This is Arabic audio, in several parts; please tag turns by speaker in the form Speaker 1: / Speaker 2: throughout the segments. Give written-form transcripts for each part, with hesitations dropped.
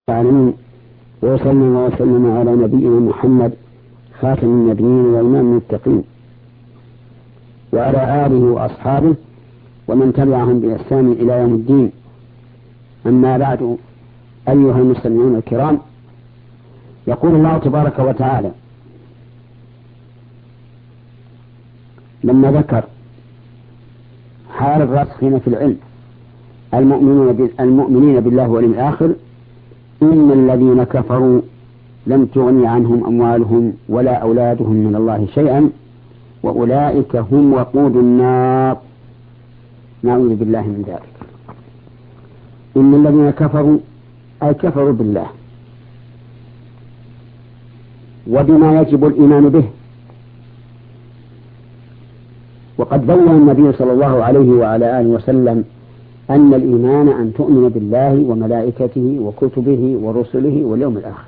Speaker 1: العالمين، وسلم على نبينا محمد خاتم النبيين وإمام المتقين، وعلى آله وأصحابه ومن تبعهم بإحسان إلى يوم الدين. أما بعد، أيها المستمعون الكرام، يقول الله تبارك وتعالى لما ذكر حال الراسخين في العلم المؤمنين بالله واليوم الآخر: إن الذين كفروا لم تغني عنهم أموالهم ولا أولادهم من الله شيئا وأولئك هم وقود النار. نعوذ بالله من ذلك. إن الذين كفروا أي كفروا بالله وبما يجب الإيمان به. وقد بين النبي صلى الله عليه وعلى آله وسلم أن الإيمان أن تؤمن بالله وملائكته وكتبه ورسله واليوم الآخر.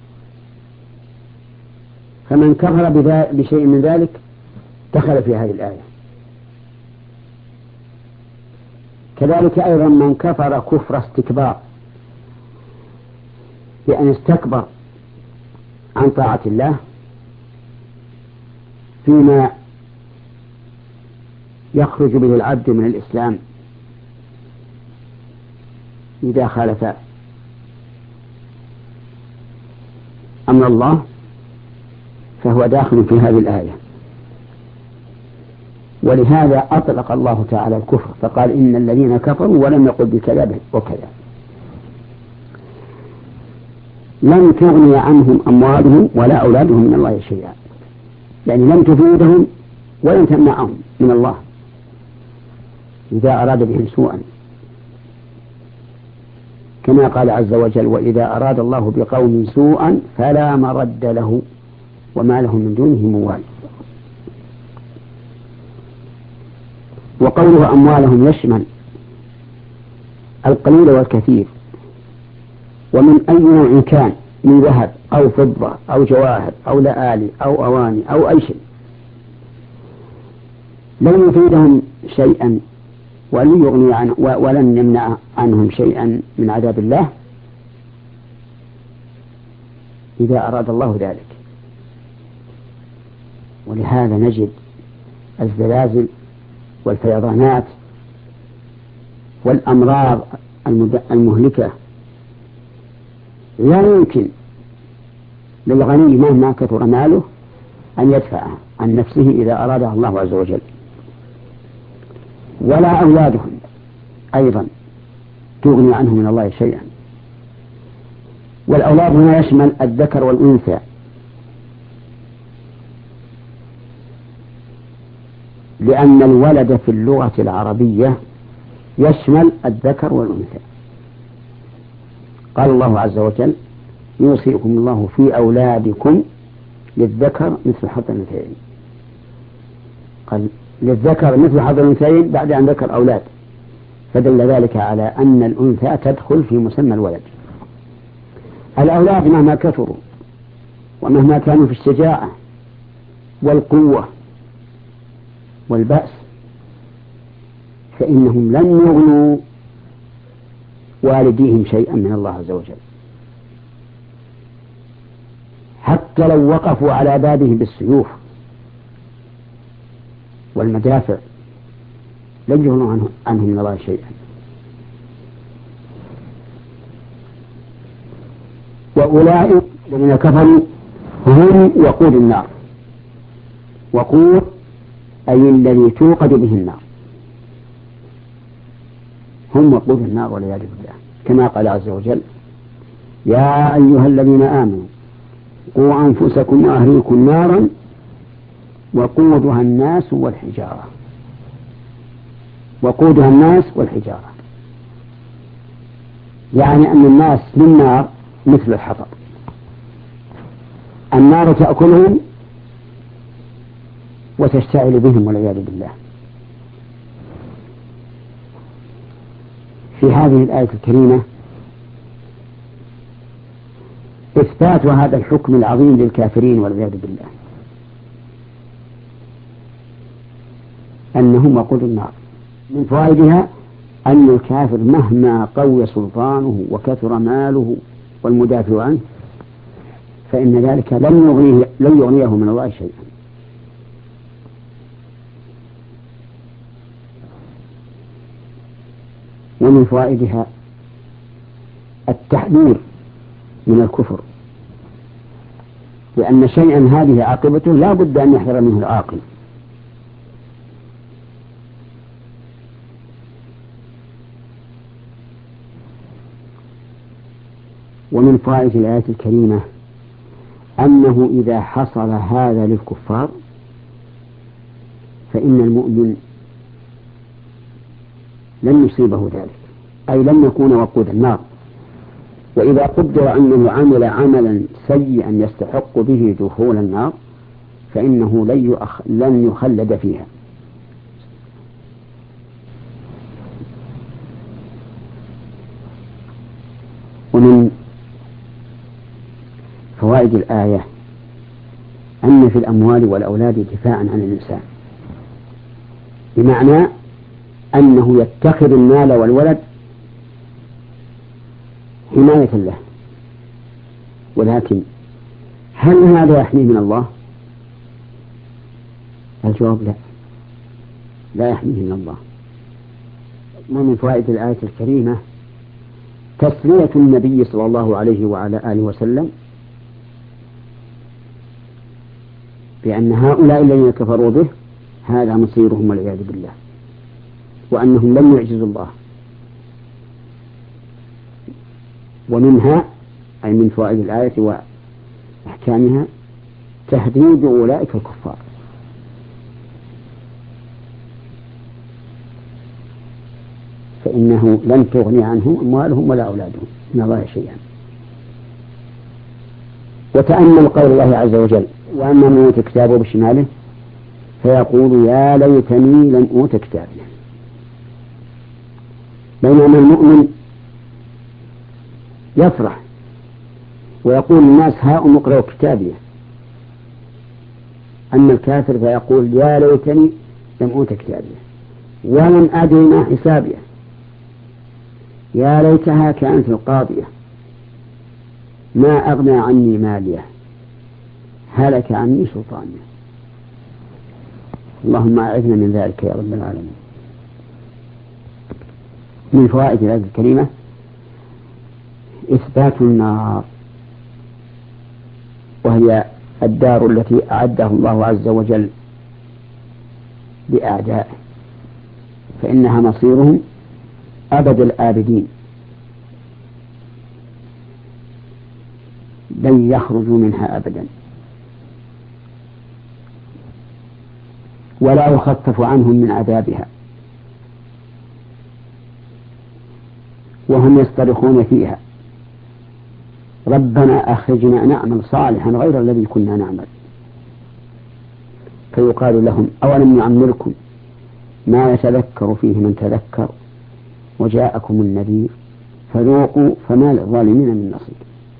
Speaker 1: فمن كفر بشيء من ذلك دخل في هذه الآية. كذلك أيضا من كفر كفر استكبار، بأن استكبر عن طاعة الله فيما يخرج به العبد من الإسلام إذا خالف أمر الله، فهو داخل في هذه الآية. ولهذا أطلق الله تعالى الكفر فقال: إن الذين كفروا، ولم يقل بكذا وكذا. لم تغني عنهم أموالهم ولا أولادهم من الله شيئا، يعني لم تفيدهم ولم تمنعهم من الله إذا أراد بهم سوءا، كما قال عز وجل: وإذا أراد الله بقوم سوءا فلا مرد له وما لهم من دونه موال. وقوله أموالهم يشمل القليل والكثير، ومن أي نوع كان، من ذهب أو فضة أو جواهر أو لآلي أو أواني أو أي شيء، لن يفيدهم شيئا ولن يمنع عنهم شيئا من عذاب الله إذا أراد الله ذلك. ولهذا نجد الزلازل والفيضانات والأمراض المهلكة لا يمكن للغني مهما كثر ماله أن يدفع عن نفسه إذا أرادها الله عز وجل، ولا أولادهم أيضا تغني عنه من الله شيئا. والأولاد هنا يشمل الذكر والأنثى، لأن الولد في اللغة العربية يشمل الذكر والأنثى. قال الله عز وجل: يوصيكم الله في أولادكم للذكر مثل حظ الأنثيين. قال للذكر مثل حظ الأنثيين بعد أن ذكر أولاد، فدل ذلك على أن الأنثى تدخل في مسمى الولد. الأولاد مهما كثروا ومهما كانوا في الشجاعة والقوة والبأس، فإنهم لن يغنوا والديهم شيئا من الله عز وجل، حتى لو وقفوا على بابه بالسيوف والمدافع لن يغنوا عنه من الله شيئا. وأولئك الذين كفروا هم وقود النار. وقود أي الذي توقد به النار، هم وقود النار والعياذ بالله، كما قال عز وجل: يا أيها الذين آمنوا قوا أنفسكم وأهليكم نارا وقودها الناس والحجارة. وقودها الناس والحجارة يعني أن الناس للنار مثل الحطب، النار تأكلهم وتشتعل بهم والعياذ بالله. في هذه الآية الكريمة إثبات هذا الحكم العظيم للكافرين والعياذ بالله، أنهم وقود النار. من فوائدها أن الكافر مهما قوي سلطانه وكثر ماله والمدافع عنه فإن ذلك لن يغنيه من الله شيئا. ومن فوائدها التحذير من الكفر، لأن شيئا هذه عاقبته لا بد أن يحذر منه العاقل. ومن فوائد الآية الكريمة أنه إذا حصل هذا للكفار فإن المؤمن لن يصيبه ذلك، أي لن يكون وقود النار. وإذا قدر أنه عمل عملا سيئا يستحق به دخول النار فإنه لن يخلد فيها. ومن فوائد الآية أن في الأموال والأولاد دفاعا عن الإنسان، بمعنى أنه يتخذ المال والولد حماية له. ولكن هل هذا يحميه من الله؟ الجواب لا، لا يحميه من الله. ومن فوائد الآية الكريمة تسلية النبي صلى الله عليه وعلى آله وسلم بأن هؤلاء الذين كفروا به هذا مصيرهم والعياذ بالله، وأنهم لم يعجزوا الله. ومنها أي من فوائد الآية وأحكامها تهديد أولئك الكفار، فإنه لن تغني عنهم أموالهم ولا أولادهم من الله شيئا. وتأمل قول الله عز وجل: وأما من أوتي كتابه بشماله فيقول يا ليتني لم أوت كتابي. بينما المؤمن يفرح ويقول الناس هاؤم اقرأوا كتابي، أما الكافر فيقول يا ليتني لم أوت كتابي ولم أدري ما حسابي، يا ليتها كانت القاضية ما أغنى عني مالية هلك عني سلطانية. اللهم أعذنا من ذلك يا رب العالمين. من فوائد الآية الكريمة إثبات النار، وهي الدار التي أعدها الله عز وجل لأعدائه، فإنها مصيرهم أبد الآبدين، لن يخرجوا منها أبدا، ولا يخفف عنهم من عذابها، وهم يصطرخون فيها ربنا أخرجنا نعمل صالحا غير الذي كنا نعمل، فيقال لهم أولم نعمركم ما يتذكر فيه من تذكر وجاءكم النذير فذوقوا فما للظالمين من نصير.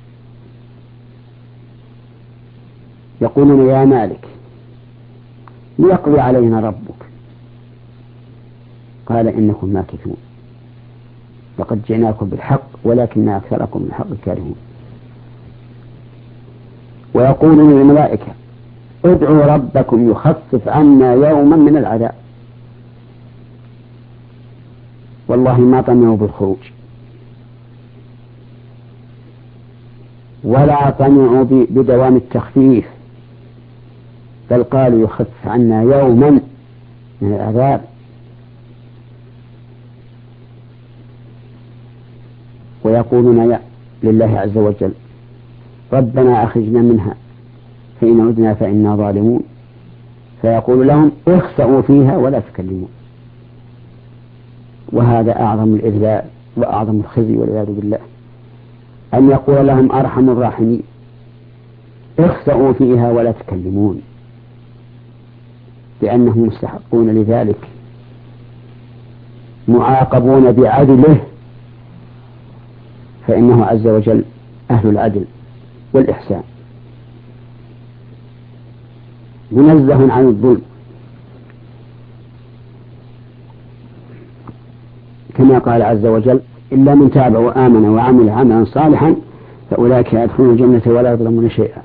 Speaker 1: يقولون يا مالك ليقضي علينا ربك، قال إنكم ماكثون لقد جئناكم بالحق ولكن أكثركم الحق كارهون. ويقولون للملائكة ادعوا ربكم يخفف عنا يوما من العذاب، والله ما طمعوا بالخروج ولا طمعوا بدوام التخفيف، بل قالوا يخفف عنا يوما من العذاب. ويقولون لله عز وجل ربنا أخرجنا منها فإن عدنا فإنا ظالمون، فيقول لهم اخسئوا فيها ولا تكلمون. وهذا أعظم الإذلال وأعظم الخزي والعياذ بالله، أن يقول لهم أرحم الراحمين اخسئوا فيها ولا تكلمون، لأنهم مستحقون لذلك معاقبون بعدله، فإنه عز وجل أهل العدل والإحسان منزه عن الظلم، كما قال عز وجل إلا من تاب وآمن وعمل عملا صالحا فأولئك يدخلون الجنة ولا يظلمون شيئا.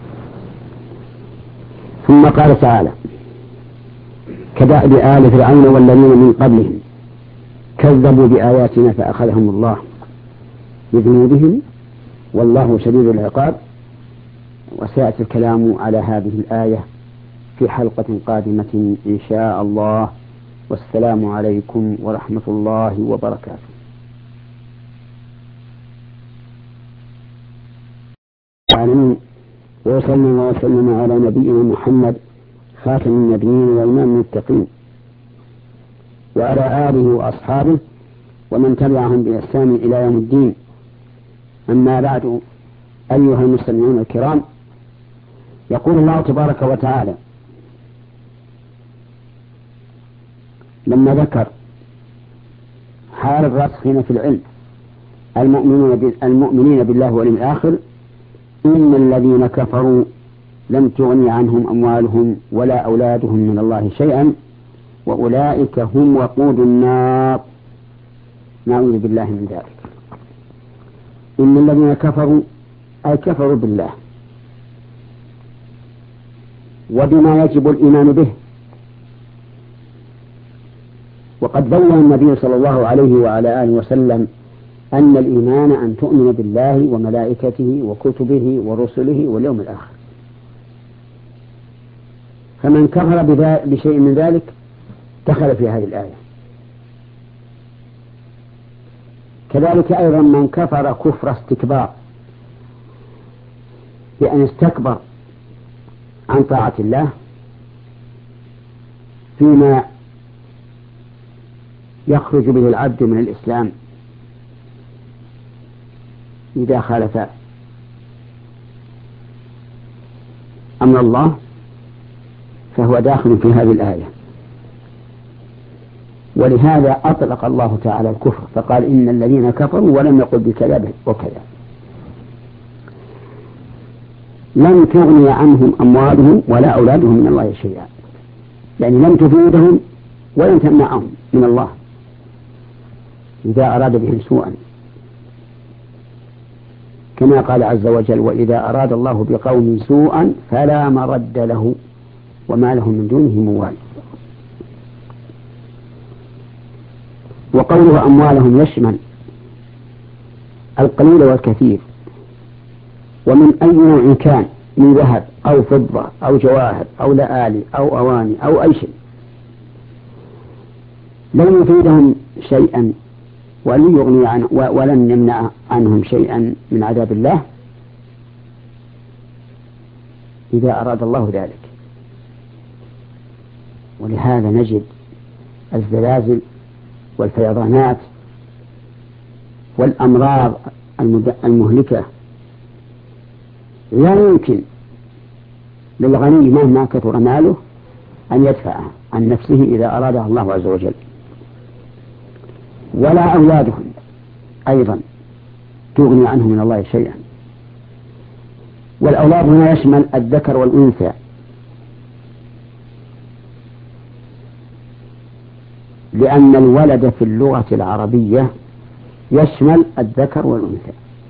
Speaker 1: ثم قال تعالى: كدأب آل فرعون والذين من قبلهم كذبوا بآياتنا فأخذهم الله بذنوبهم والله شديد العقاب. وسيأتي الكلام على هذه الآية في حلقة قادمة إن شاء الله. والسلام عليكم ورحمة الله وبركاته. وصلى الله وسلم على نبينا محمد خاتم النبيين وإمام المتقين وعلى آله وأصحابه ومن تبعهم بإحسان إلى يوم الدين. أما بعد، أيها المستمعون الكرام، يقول الله تبارك وتعالى لما ذكر حال الراسخين في العلم المؤمنين بالله واليوم الآخر: إن الذين كفروا لم تغني عنهم أموالهم ولا أولادهم من الله شيئا وأولئك هم وقود النار. نعوذ بالله من ذلك. إن الذين كفروا أي كفروا بالله وبما يجب الإيمان به. وقد بين النبي صلى الله عليه وعلى آله وسلم أن الإيمان أن تؤمن بالله وملائكته وكتبه ورسله واليوم الآخر. فمن كفر بشيء من ذلك دخل في هذه الآية. كذلك أيضا من كفر كفر استكبار بأن استكبر عن طاعة الله فيما يخرج به العبد من الإسلام إذا خالف أمر الله، فهو داخل في هذه الآية. ولهذا أطلق الله تعالى الكفر فقال: إن الذين كفروا، ولم يقل بكذا وكذا. لم تغني عنهم أموالهم ولا أولادهم من الله شيئا، يعني لم تفيدهم ولم تمنعهم من الله إذا أراد بهم سوءا، كما قال عز وجل: وإذا أراد الله بقوم سوءا فلا مرد له وما لهم من دونه موال. وقوله أموالهم يشمل القليل والكثير، ومن أي نوع كان من ذهب أو فضة أو جواهر أو لآلي أو أواني أو أي شيء، لن يفيدهم شيئا ولن يمنع عنهم شيئا من عذاب الله إذا أراد الله ذلك. ولهذا نجد الزلازل والفيضانات والأمراض المهلكة لا يمكن للغني مهما كثر ماله أن يدفع عن نفسه إذا أرادها الله عز وجل. ولا أولادهم أيضا تغني عنه من الله شيئا. والأولاد هنا يشمل الذكر والأنثى، لأن الولد في اللغة العربية يشمل الذكر والأنثى.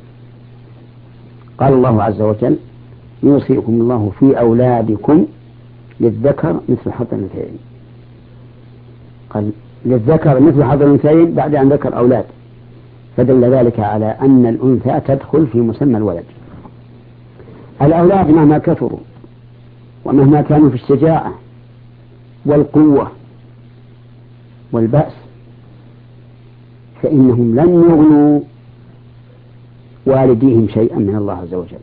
Speaker 1: قال الله عز وجل: يوصيكم الله في أولادكم للذكر مثل حظ الأنثيين. قال للذكر مثل حظ الأنثيين بعد أن ذكر أولاد، فدل ذلك على أن الأنثى تدخل في مسمى الولد. الأولاد مهما كثروا ومهما كانوا في الشجاعة والقوة والبأس فإنهم لن يغنوا والديهم شيئا من الله عز وجل،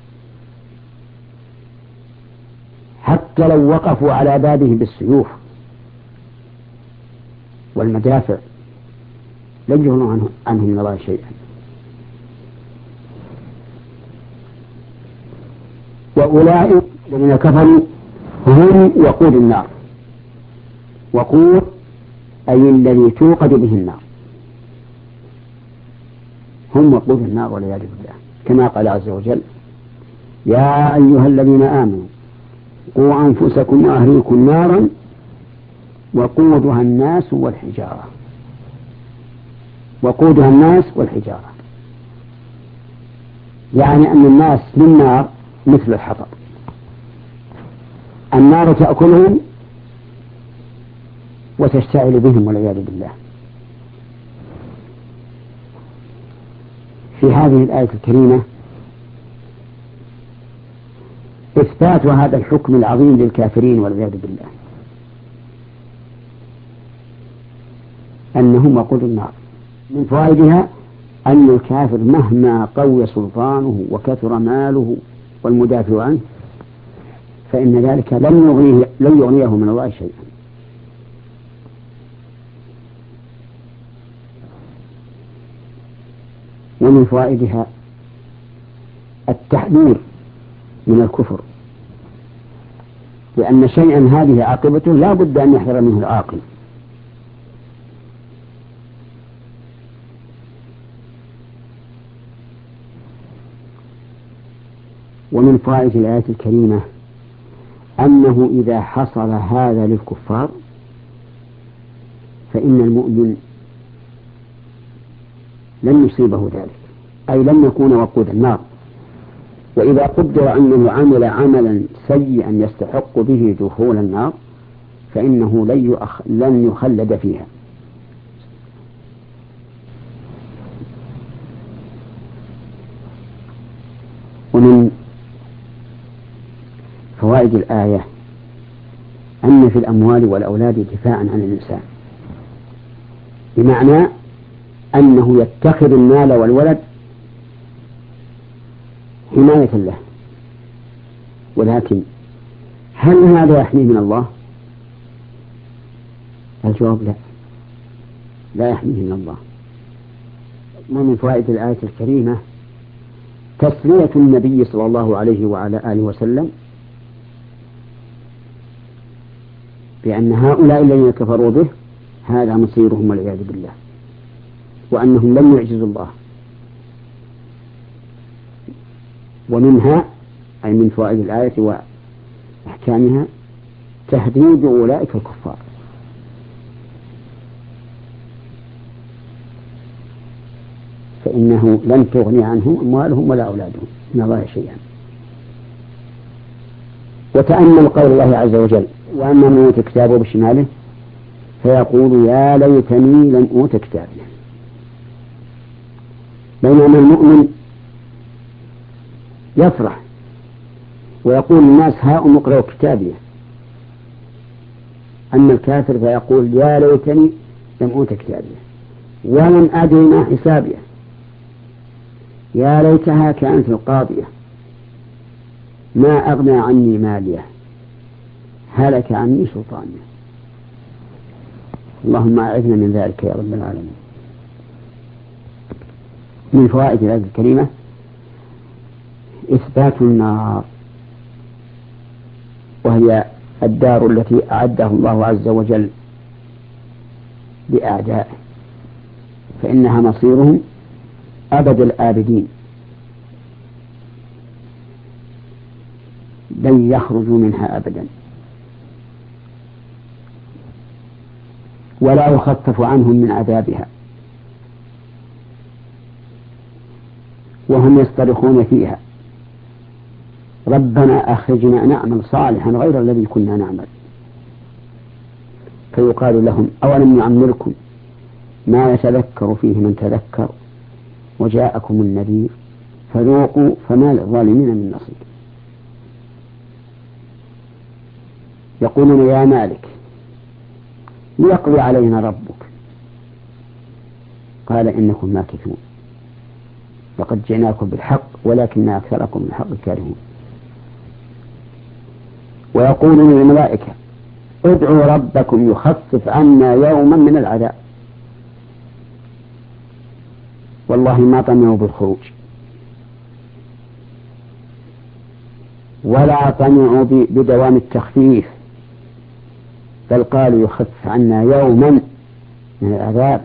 Speaker 1: حتى لو وقفوا على بابه بالسيوف والمدافع لن يغنوا عنه من الله شيئا. وأولئك الذين كفروا هم وقود النار. وقود أي الذي توقد به النار، هم وقود النار والعياذ بالله، كما قال عز وجل: يا أيها الذين آمنوا قوا أنفسكم وأهليكم نارا وقودها الناس والحجارة. وقودها الناس والحجارة. يعني أن الناس للنار مثل الحطب، النار تأكلهم وتشتعل بهم والعياذ بالله. في هذه الآية الكريمة إثبات هذا الحكم العظيم للكافرين والعياذ بالله، أنهم وقود النار. من فوائدها أن الكافر مهما قوي سلطانه وكثر ماله والمدافع عنه فإن ذلك لن يغنيه من الله شيئا. ومن فوائدها التحذير من الكفر، لأن شيئا هذه عاقبته لا بد أن يحذر منه العاقل. ومن فوائد الآية الكريمة أنه إذا حصل هذا للكفار فإن المؤمن لن يصيبه ذلك، أي لن يكون وقود النار. وإذا قدر أنه عمل عملا سيئا يستحق به دخول النار فإنه لن يخلد فيها. ومن فوائد الآية أن في الأموال والأولاد دفاعا عن الإنسان، بمعنى أنه يتخذ المال والولد حماية له. ولكن هل هذا يحميه من الله؟ الجواب لا يحميه من الله. ومن فوائد الآية الكريمة تسلية النبي صلى الله عليه وعلى آله وسلم بأن هؤلاء الذين كفروا به هذا مصيرهم والعياذ بالله، وأنهم لم يعجزوا الله. ومنها أي من فوائد الآية وأحكامها تهديد أولئك الكفار، فإنه لن تغني عنهم أموالهم ولا أولادهم من الله شيئا. وتأمل قول الله عز وجل: وأما من أوتي كتابه بشماله فيقول يا ليتني لم أوت كتابي. بينما المؤمن يفرح ويقول للناس هاؤم اقرأوا كتابي، أما الكافر فيقول يا ليتني لم أوت كتابي ولم أدري ما حسابيه، يا ليتها كانت القاضية ما أغنى عني ماليه هلك عني سلطانيه. اللهم أعذنا من ذلك يا رب العالمين. من فوائد الآية الكريمة إثبات النار، وهي الدار التي أعدها الله عز وجل لأعدائه، فإنها مصيرهم أبد الآبدين، لن يخرجوا منها أبدا، ولا يخفف عنهم من عذابها، وهم يصطرخون فيها ربنا أخرجنا نعمل صالحا غير الذي كنا نعمل، فيقال لهم أولم نعمركم ما يتذكر فيه من تذكر وجاءكم النذير فذوقوا فما للظالمين من نصير. يقولون يا مالك ليقضي علينا ربك، قال إنكم ماكثون لقد جئناكم بالحق ولكن أكثركم الحق كارهون. ويقولون للملائكة ادعوا ربكم يخفف عنا يوما من العذاب، والله ما طمعوا بالخروج ولا طمعوا بدوام التخفيف، بل قالوا يخفف عنا يوما من العذاب.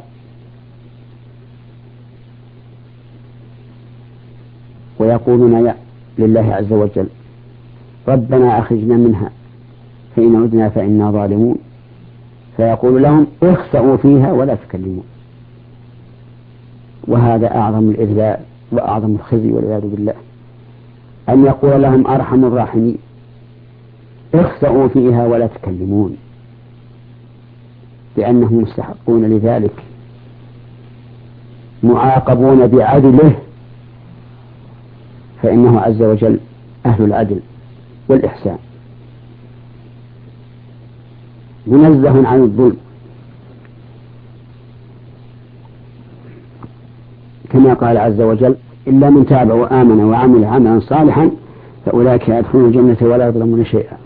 Speaker 1: ويقولون لله عز وجل ربنا أخرجنا منها فإن عدنا فإنا ظالمون، فيقول لهم اخسئوا فيها ولا تكلمون. وهذا أعظم الإذلال وأعظم الخزي والعياذ بالله أن يقول لهم أرحم الراحمين اخسئوا فيها ولا تكلمون، لأنهم مستحقون لذلك، معاقبون بعدله، فإنه عز وجل أهل العدل والإحسان، منزه عن الظلم، كما قال عز وجل إلا من تاب وآمن وعمل عملا صالحا فأولئك يدخلون الجنة ولا يظلمون شيئا.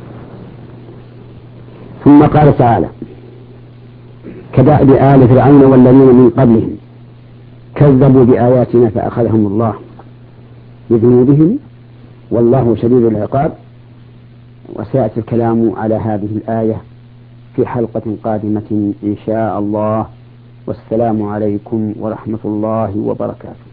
Speaker 1: ثم قال تعالى كدأب آل فرعون والذين من قبلهم كذبوا بآياتنا فأخذهم الله بذنوبهم والله شديد العقاب. وسيأتي الكلام على هذه الآية في حلقة قادمة إن شاء الله، والسلام عليكم ورحمة الله وبركاته.